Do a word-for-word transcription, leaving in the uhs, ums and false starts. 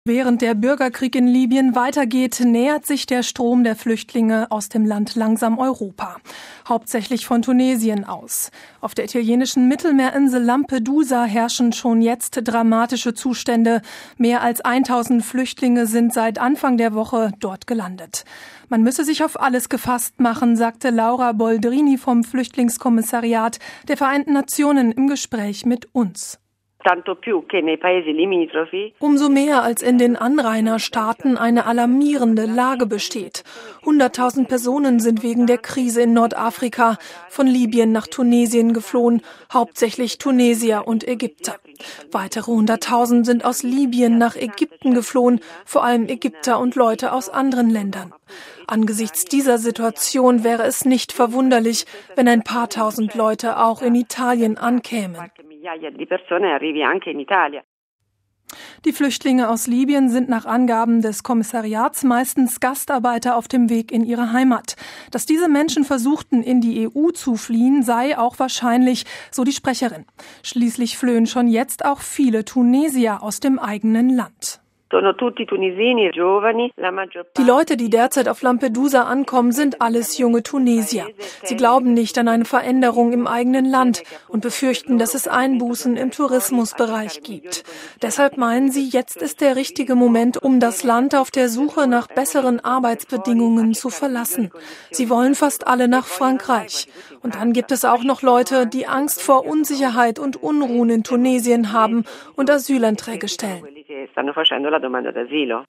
Während der Bürgerkrieg in Libyen weitergeht, nähert sich der Strom der Flüchtlinge aus dem Land langsam Europa. Hauptsächlich von Tunesien aus. Auf der italienischen Mittelmeerinsel Lampedusa herrschen schon jetzt dramatische Zustände. Mehr als tausend Flüchtlinge sind seit Anfang der Woche dort gelandet. Man müsse sich auf alles gefasst machen, sagte Laura Boldrini vom Flüchtlingskommissariat der Vereinten Nationen im Gespräch mit uns. Umso mehr als in den Anrainerstaaten eine alarmierende Lage besteht. Hunderttausend Personen sind wegen der Krise in Nordafrika von Libyen nach Tunesien geflohen, hauptsächlich Tunesier und Ägypter. Weitere Hunderttausend sind aus Libyen nach Ägypten geflohen, vor allem Ägypter und Leute aus anderen Ländern. Angesichts dieser Situation wäre es nicht verwunderlich, wenn ein paar tausend Leute auch in Italien ankämen. Die Flüchtlinge aus Libyen sind nach Angaben des Kommissariats meistens Gastarbeiter auf dem Weg in ihre Heimat. Dass diese Menschen versuchten, in die E U zu fliehen, sei auch wahrscheinlich, so die Sprecherin. Schließlich flöhen schon jetzt auch viele Tunesier aus dem eigenen Land. Die Leute, die derzeit auf Lampedusa ankommen, sind alles junge Tunesier. Sie glauben nicht an eine Veränderung im eigenen Land und befürchten, dass es Einbußen im Tourismusbereich gibt. Deshalb meinen sie, jetzt ist der richtige Moment, um das Land auf der Suche nach besseren Arbeitsbedingungen zu verlassen. Sie wollen fast alle nach Frankreich. Und dann gibt es auch noch Leute, die Angst vor Unsicherheit und Unruhen in Tunesien haben und Asylanträge stellen.